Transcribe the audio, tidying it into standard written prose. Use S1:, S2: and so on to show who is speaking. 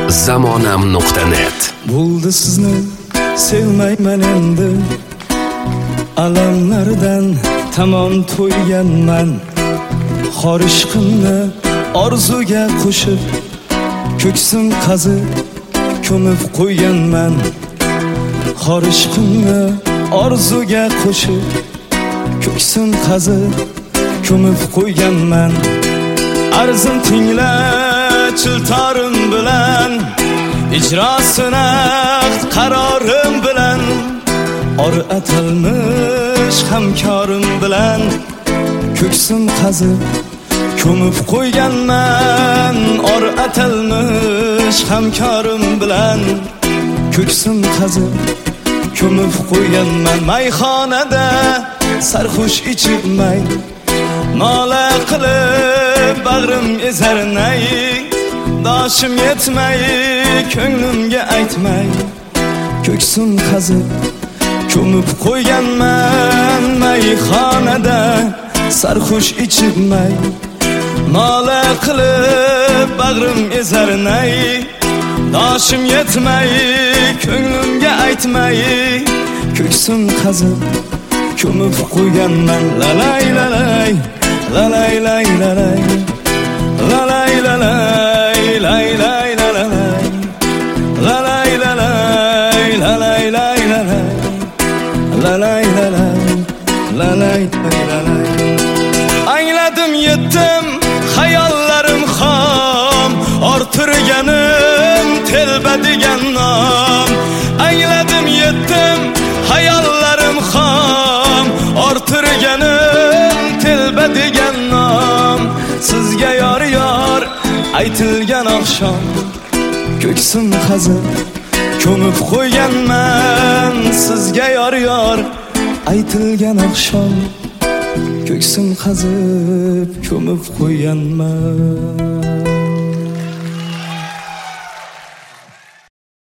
S1: zamonam.net.
S2: Bo'ldi sizni sevmayman endi, alamlardan tamom to'yganman. Xorishqimni orzuga qo'shib, ko'ksim qazib ko'mib qo'yganman. Xorishqimni orzuga qo'shib, ko'ksim qazib ko'mib qo'yganman. Arzim tingla chiltorim bilan, ijrosini qarorim bilan, or atalmish hamkorim bilan, ko'ksim qazib ko'mib qo'yganman. Or atalmish hamkorim bilan, ko'ksim qazib ko'mib qo'yganman. Mayxonada sarxush ichib may, nola qilib bag'rim ezarnay, doshim yetmay ko'nglimga aytmay, ko'ksim qazib ko'mib qo'yganman. Mayxonada sarxush ichib may, nola qilib bag'rim ezarnay, doshim yetmay ko'nglimga aytmay, ko'ksim qazib ko'mib qo'yganman. Lalay lalay lalay lalay lalay lalay lalay lalay lalay lalay lalay lalay lalay lalay lalay. Angladim yetdim hayollarim xom, ortirganim telba degan nom. Angladim yetdim hayollarim xom, ortirganim telba degan nom. Sizga yor yor aytilgan oqshom, ko'ksim qazib ko'mib qo'yganman. Sizga yor yor aytilgan oqshom, ko'ksim qazib ko'mib qo'yganman.